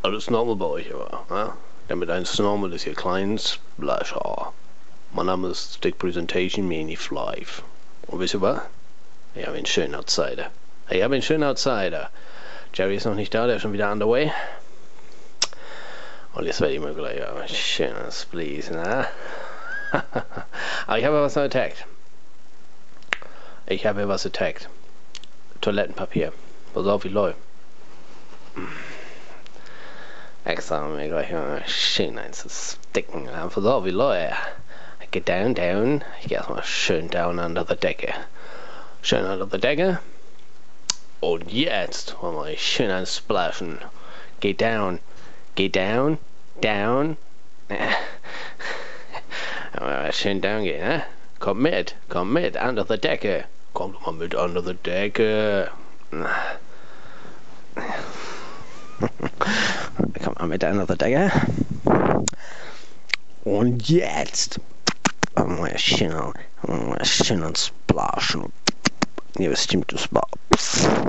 Alles normal bei euch aber, ja? Damit eins normal ist, ihr kleinen Splasher. Mein Name ist Stick Presentation Mini Live. Und wisst ihr was? Ich habe einen schönen Outsider. Jerry ist noch nicht da, der ist schon wieder underway. Und jetzt werde ich mir gleich ein schönes Please, ne? Aber ich habe was attackt. Toilettenpapier. Pass auf, wie läuft. Extra mir gleich mal schön eins zu sticken. Pass auf, wie läuft. Get down. Ich gehe erstmal schön down unter der Decke. Und jetzt wollen wir schön ein splashen. Geh down. Aber schön down gehen, ne? Komm mit, unter der Decke. Komm doch mal mit unter der Decke. Komm mal mit unter der Decke. Und jetzt mal schön splashen. Ihr wisst, du